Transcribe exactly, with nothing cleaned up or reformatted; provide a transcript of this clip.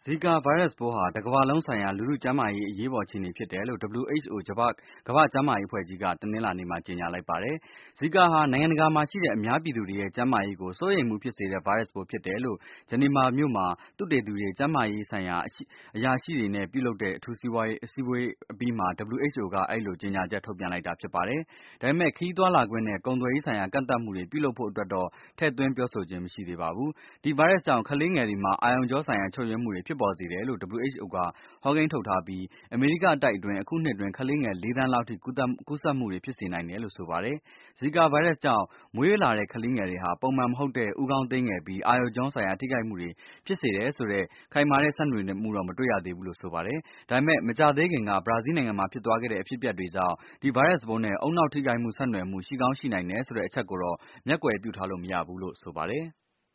Zika ဗိုင်းရပ်စ်ပိုးဟာ တကမ္ဘာလုံးဆိုင်ရာ လူထုကျန်းမာရေးအရေးပေါ်အခြေအနေဖြစ်တယ်လို့ W H O ကမ္ဘာ့ကျန်းမာရေးအဖွဲ့ကြီးက တနင်္လာနေ့မှာ ကြေညာလိုက်ပါတယ်။ Zika ဟာ နိုင်ငံတကာမှာရှိတဲ့ အများပြည်သူတွေရဲ့ ကျန်းမာရေးကို စိုးရိမ်မှုဖြစ်စေတဲ့ ဗိုင်းရပ်စ်ပိုးဖြစ်တယ်လို့ ဂျနီဗာမြို့မှာ သုတေသီတွေ၊ ကျန်းမာရေးဆိုင်ရာ အရာရှိတွေနဲ့ ပြုလုပ်တဲ့ အထူးအစည်းအဝေးအပြီးမှာ W H O က အဲဒီလို ကြေညာချက် ထုတ်ပြန်လိုက်တာဖြစ်ပါတယ်။ ဒါပေမဲ့ ခရီးသွားလာခွင့်နဲ့ ကုန်သွယ်ရေးဆိုင်ရာ ကန့်သတ်မှုတွေ ပြုလုပ်ဖို့အတွက်တော့ ထည့်သွင်းပြောဆိုခြင်း မရှိသေးပါဘူး။ ဒီဗိုင်းရပ်စ်ကြောင့် ကလေးငယ်တွေမှာ အာရုံကြောဆိုင်ရာ ချို့ယွင်းမှုတွေ ဖြစ်ပေါ်စေတယ်လို့ W H O က ဟောကိန်းထုတ်ထားပြီး အမေရိကတိုက်အတွင်း အခုနှစ်အတွင်း ကလေးငယ် လေးသန်းလောက်အထိ ကူးစက်မှုတွေ ဖြစ်စေနိုင်တယ်လို့ ဆိုပါတယ်။ Zika ဗိုင်းရပ်စ်ကြောင့် မွေးလာတဲ့ ကလေးငယ်တွေဟာ ပုံမှန်မဟုတ်တဲ့ ဦးခေါင်းသေးငယ်ပြီး အာရုံကြောဆိုင်ရာ ထိခိုက်မှုတွေ ဖြစ်စေတယ်ဆိုတဲ့ ခိုင်မာတဲ့ စံနမှုတော့ မတွေ့ရသေးဘူးလို့ ဆိုပါတယ်။ ဒါပေမဲ့ မကြာသေးခင်က ဘရာဇီးနိုင်ငံမှာ ဖြစ်သွားခဲ့တဲ့ အဖြစ်အပျက်တွေကြောင့် ဒီဗိုင်းရပ်စ်ပိုးနဲ့ ဦးနှောက်ထိခိုက်မှု ဆက်နွယ်မှု ရှိကောင်းရှိနိုင်တယ်ဆိုတဲ့ အချက်ကိုတော့ မျက်ကွယ်ပြုထားလို့ မရဘူးလို့ ဆိုပါတယ်။